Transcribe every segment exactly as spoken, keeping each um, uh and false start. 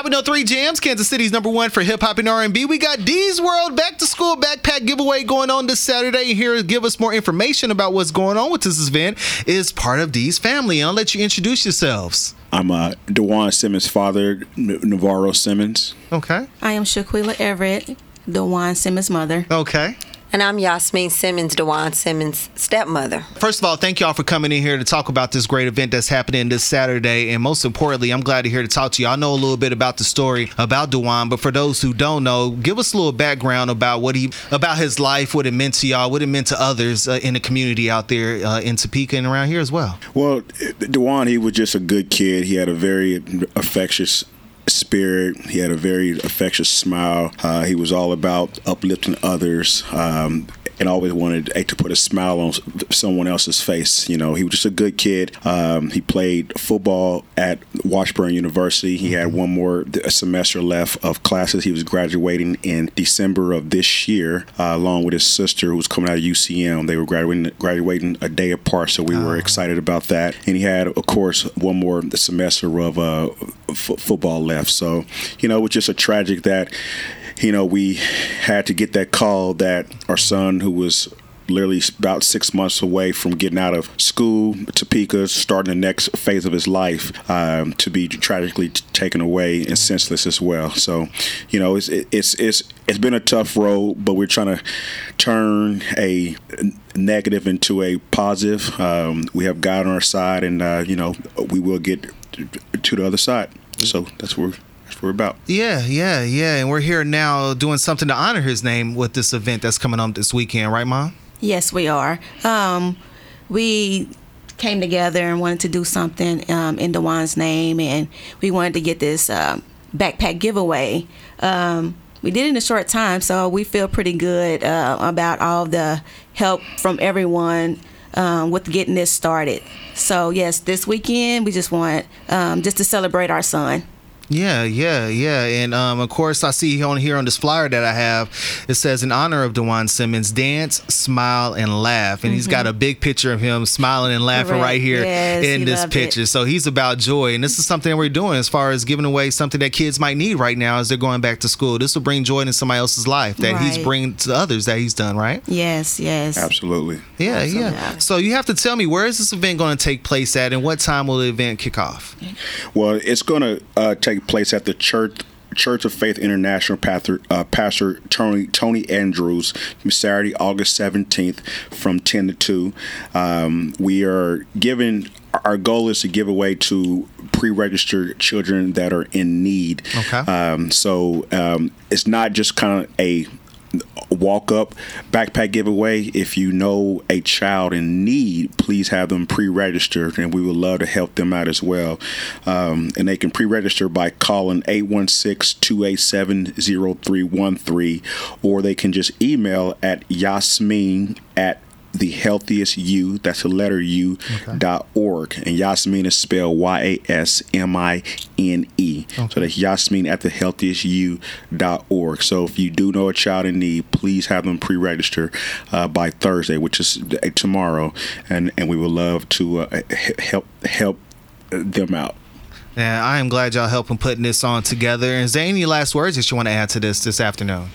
Hot one oh three Jams, Kansas City's number one for hip hop and R and B. We got D's World Back to School Backpack Giveaway going on this Saturday. Here to give us more information about what's going on with this event is part of D's family. I'll let you introduce yourselves. I'm uh, DeJuan Simmons' father, N- Navarro Simmons. Okay. I am Shaquila Everett, DeJuan Simmons' mother. Okay. And I'm Yasmin Simmons, DeJuan Simmons' stepmother. First of all, thank y'all for coming in here to talk about this great event that's happening this Saturday. And most importantly, I'm glad to hear to talk to you. I know a little bit about the story about DeJuan, but for those who don't know, give us a little background about what he, about his life, what it meant to y'all, what it meant to others uh, in the community out there uh, in Topeka and around here as well. Well, DeJuan, he was just a good kid. He had a very affectionate spirit. He had a very affectionate smile. Uh, he was all about uplifting others, um, and always wanted to put a smile on someone else's face. You know, he was just a good kid. Um, he played football at Washburn University. He had one more semester left of classes. He was graduating in December of this year, uh, along with his sister who was coming out of U C M. They were graduating graduating a day apart, so we were excited about that. And he had, of course, one more semester of uh, f- football left. So, you know, it was just a tragic that, you know, we had to get that call that our son, who was literally about six months away from getting out of school, Topeka, starting the next phase of his life, um, to be tragically t- taken away and senseless as well. So, you know, it's it's it's it's been a tough road, but we're trying to turn a negative into a positive. Um, we have God on our side, and uh, you know, we will get to the other side. So that's where. That's what we're about. Yeah, yeah, yeah. And we're here now doing something to honor his name with this event that's coming up this weekend, right, Mom? Yes, we are. Um, we came together and wanted to do something um, in DeJuan's name, and we wanted to get this uh, backpack giveaway. Um, we did it in a short time, so we feel pretty good uh, about all the help from everyone um, with getting this started. So, yes, this weekend we just want um, just to celebrate our son. Yeah, yeah, yeah. And, um, of course, I see on here on this flyer that I have, it says, in honor of DeJuan Simmons, dance, smile, and laugh. And mm-hmm. he's got a big picture of him smiling and laughing Correct. right here yes, in this picture. It. So he's about joy. And this is something we're doing as far as giving away something that kids might need right now as they're going back to school. This will bring joy into somebody else's life that right. he's bringing to others that he's done, right? Yes, yes. Absolutely. Yeah, Absolutely. yeah. So you have to tell me, where is this event going to take place at, and what time will the event kick off? Well, it's going to uh, take place at the Church Church of Faith International Pastor, uh, Pastor Tony Tony Andrews, Saturday, August seventeenth, from ten to two. Um, we are giving. Our goal is to give away to pre-registered children that are in need. Okay. Um, so um, it's not just kind of a walk up backpack giveaway. If you know a child in need, please have them pre-registered, and we would love to help them out as well. Um, and they can pre-register by calling eight one six, two eight seven, zero three one three, or they can just email at Yasmin at the healthiest you, that's the letter U, okay. dot org. And Yasmin is spelled Y A S M I N E. Okay. So that's Yasmin at the healthiest you dot org. So if you do know a child in need, please have them pre-register uh, by Thursday, which is uh, tomorrow, and and we would love to uh, help help them out. Yeah, I am glad y'all helping putting this on together. Is there any last words that you want to add to this this afternoon?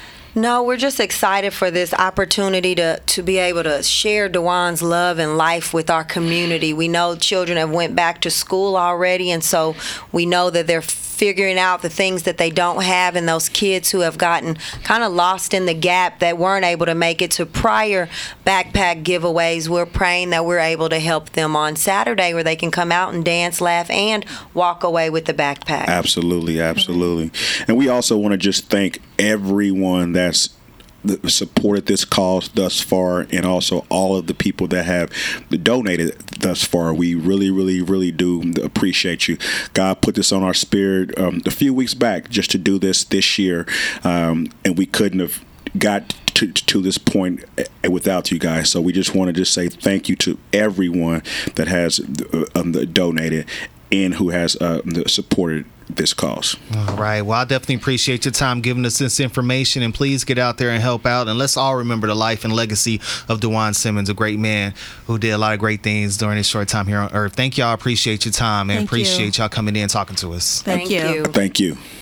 No, we're just excited for this opportunity to, to be able to share DeJuan's love and life with our community. We know children have went back to school already, and so we know that they're figuring out the things that they don't have, and those kids who have gotten kind of lost in the gap that weren't able to make it to prior backpack giveaways. We're praying that we're able to help them on Saturday where they can come out and dance, laugh, and walk away with the backpack. Absolutely, absolutely. And we also want to just thank everyone that's supported this cause thus far, and also all of the people that have donated thus far. We really, really, really do appreciate you. God put this on our spirit um, a few weeks back just to do this this year, um, and we couldn't have got to, to this point without you guys. So we just want to just say thank you to everyone that has um, donated and who has uh, supported this cause. All right. Well, I definitely appreciate your time giving us this information, and please get out there and help out. And let's all remember the life and legacy of DeJuan Simmons, a great man who did a lot of great things during his short time here on Earth. Thank y'all. Appreciate your time and Thank appreciate you. y'all coming in and talking to us. Thank, Thank you. you. Thank you.